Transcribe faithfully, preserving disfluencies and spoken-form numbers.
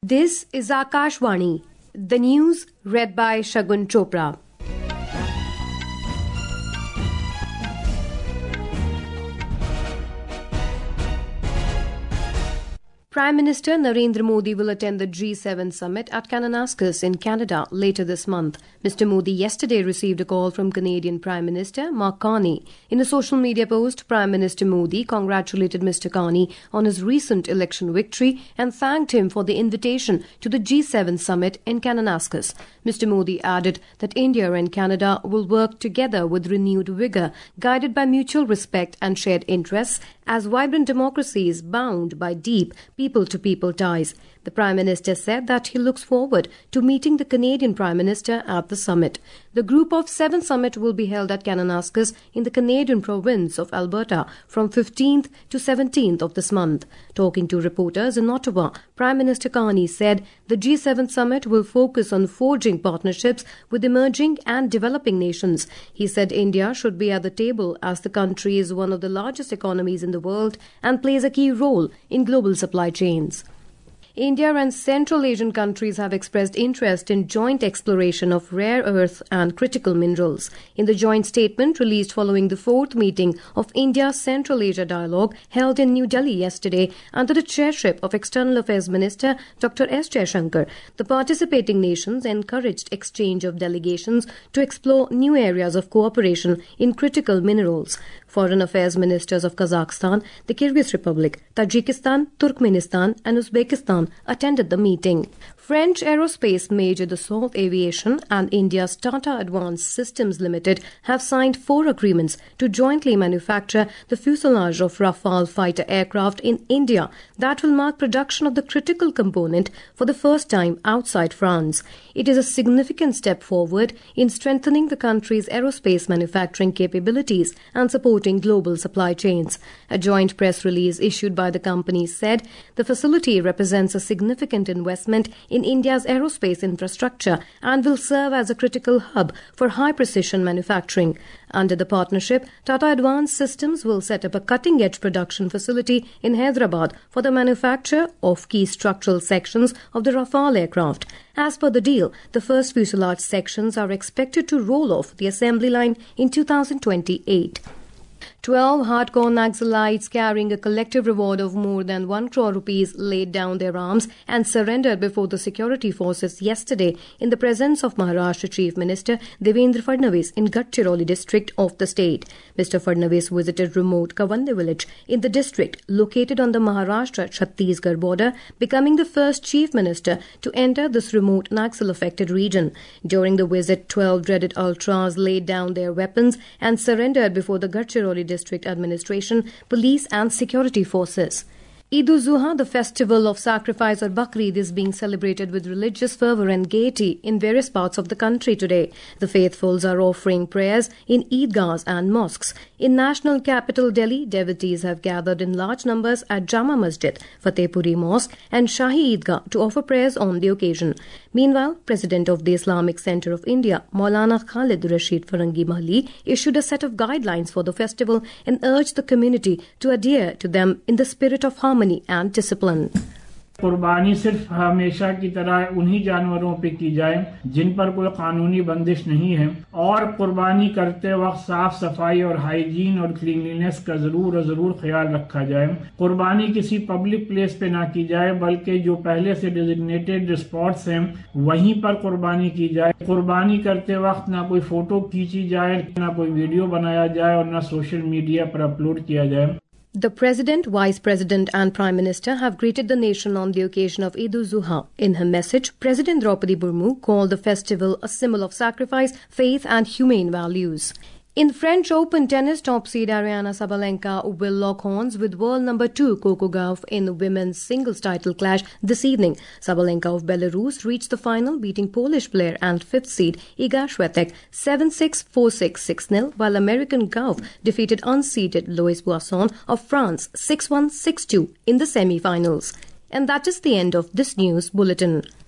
This is Akashvani, the news read by Shagun Chopra. Prime Minister Narendra Modi will attend the G seven summit at Kananaskis in Canada later this month. Mister Modi yesterday received a call from Canadian Prime Minister Mark Carney. In a social media post, Prime Minister Modi congratulated Mister Carney on his recent election victory and thanked him for the invitation to the G seven summit in Kananaskis. Mister Modi added that India and Canada will work together with renewed vigour, guided by mutual respect and shared interests, as vibrant democracies bound by deep people-to-people ties. The Prime Minister said that he looks forward to meeting the Canadian Prime Minister at the summit. The Group of Seven summit will be held at Kananaskis in the Canadian province of Alberta from fifteenth to seventeenth of this month. Talking to reporters in Ottawa, Prime Minister Carney said the G seven summit will focus on forging partnerships with emerging and developing nations. He said India should be at the table as the country is one of the largest economies in the world and plays a key role in global supply chains. India and Central Asian countries have expressed interest in joint exploration of rare earth and critical minerals. In the joint statement released following the fourth meeting of India-Central Asia Dialogue held in New Delhi yesterday under the chairship of External Affairs Minister Doctor S. Jaishankar, the participating nations encouraged exchange of delegations to explore new areas of cooperation in critical minerals. Foreign Affairs Ministers of Kazakhstan, the Kyrgyz Republic, Tajikistan, Turkmenistan and Uzbekistan attended the meeting. French aerospace major Dassault Aviation and India's Tata Advanced Systems Limited have signed four agreements to jointly manufacture the fuselage of Rafale fighter aircraft in India that will mark production of the critical component for the first time outside France. It is a significant step forward in strengthening the country's aerospace manufacturing capabilities and supporting global supply chains. A joint press release issued by the company said the facility represents a significant investment in India's aerospace infrastructure and will serve as a critical hub for high-precision manufacturing. Under the partnership, Tata Advanced Systems will set up a cutting-edge production facility in Hyderabad for the manufacture of key structural sections of the Rafale aircraft. As per the deal, the first fuselage sections are expected to roll off the assembly line in two thousand twenty-eight. Twelve hardcore Naxalites carrying a collective reward of more than one crore rupees laid down their arms and surrendered before the security forces yesterday in the presence of Maharashtra Chief Minister Devendra Fadnavis in Gadchiroli district of the state. Mister Fadnavis visited remote Kavande village in the district located on the Maharashtra-Chhattisgarh border, becoming the first Chief Minister to enter this remote Naxal-affected region. During the visit, twelve dreaded ultras laid down their weapons and surrendered before the Gadchiroli district administration, police and security forces. Eid-ul-Zuha, the festival of sacrifice or Bakrid, is being celebrated with religious fervour and gaiety in various parts of the country today. The faithfuls are offering prayers in Eidgahs and mosques. In national capital Delhi, devotees have gathered in large numbers at Jama Masjid, Fatehpuri Mosque and Shahi Eidgah to offer prayers on the occasion. Meanwhile, President of the Islamic Centre of India, Maulana Khalid Rashid Farangi Mahli, issued a set of guidelines for the festival and urged the community to adhere to them in the spirit of harmony and discipline. कुर्बानी सिर्फ हमेशा की तरह उन्हीं जानवरों पे की जाए जिन पर कोई कानूनी बंदिश नहीं है और कुर्बानी करते वक्त साफ सफाई और हाइजीन और क्लीनलीनेस का जरूर और जरूर ख्याल रखा जाए। कुर्बानी किसी पब्लिक प्लेस पे ना की जाए बल्कि जो पहले से डेजिग्नेटेड स्पॉट्स हैं वहीं पर कुर्बानी की जाए। कुर्बानी करते वक्त ना कोई फोटो खींची जाए, ना कोई वीडियो बनाया जाए और ना सोशल मीडिया पर अपलोड किया जाए। The President, Vice President and Prime Minister have greeted the nation on the occasion of Eid-ul-Zuha. In her message, President Draupadi Murmu called the festival a symbol of sacrifice, faith and humane values. In French Open tennis, top seed Aryna Sabalenka will lock horns with world number two Coco Gauff in women's singles title clash this evening. Sabalenka of Belarus reached the final, beating Polish player and fifth seed Iga Swiatek seven six, four six, six nil, while American Gauff defeated unseeded Lois Boisson of France six one, six two in the semi-finals. And that is the end of this news bulletin.